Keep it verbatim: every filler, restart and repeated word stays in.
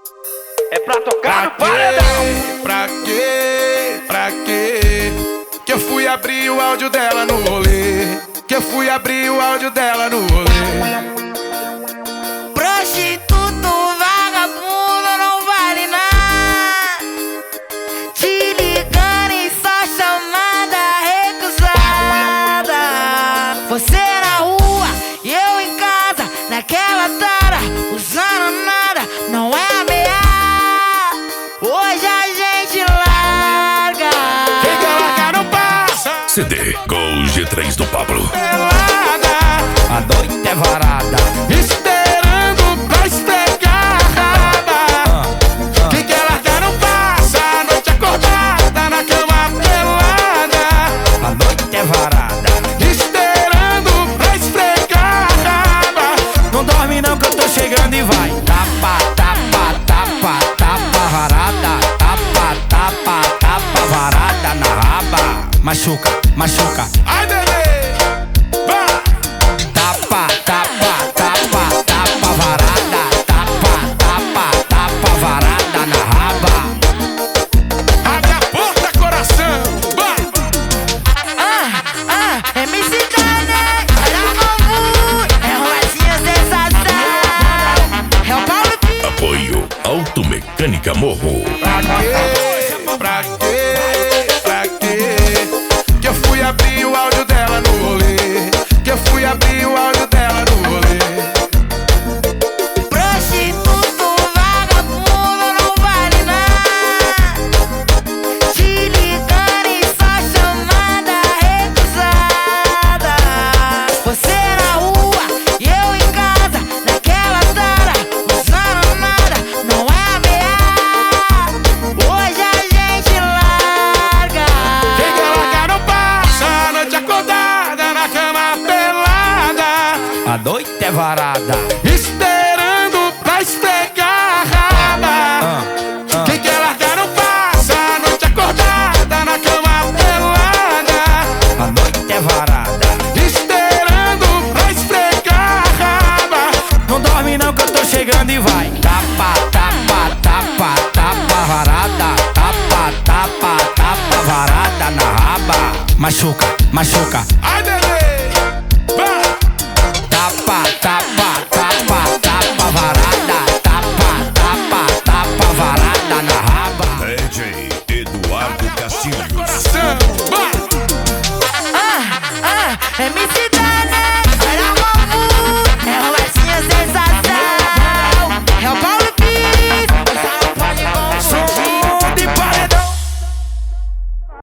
É pra tocar no Pra paredão. quê? Pra quê? Pra quê? Que eu fui abrir o áudio dela no rolê. Que eu fui abrir o áudio dela no rolê. Prostituto, vagabundo, não vale nada. Te ligando e só chamada recusada. Você na rua e eu em casa, naquela tara, usando nada, não é ameaça. Hoje a gente larga. Quem quer largar não passa. C D Gol G três do Pablo. Pelada, A noite é varada. esperando pra esfregar a raba. Quem quer largar não passa. A noite acordada na cama pelada. A noite é varada. Esperando pra esfregar a raba. Não dorme não que eu tô chegando e vai. Tapa, tapa, tapa, tapa varada. Tapa, tapa, tapa varada na raba. Machuca, machuca. Ai, bebê, vai. Tapa, tapa, tapa, tapa varada. Tapa, tapa, tapa varada na raba. Abre a porta, coração. Vai. Ah, ah, M C Dane, olha o bambu, é roladinha sensação. É o Paulo P. Apoio Automecânica Morro. Pra quê? Pra quê? Pra quê? Que eu fui abrir o áudio dela no rolê. Que eu fui abrir o áudio dela no rolê. Prostituto, vagabundo, não vale nada. Te ligando e só chamada recusada. Você na rua e eu em casa, naquela tara, usando nada, não é ameaça. Hoje a gente larga. Quem quer largar não passa. A noite acordada na cama pelada. A noite é varada. Esperando pra esfregar a raba. Quem quer largar não passa. A noite acordada na cama pelada. A noite é varada. Esperando pra esfregar a raba. Não dorme não que eu tô chegando e vai. Tapa, tapa, tapa, tapa varada. Tapa, tapa, tapa varada na raba. Machuca, machuca. Ai,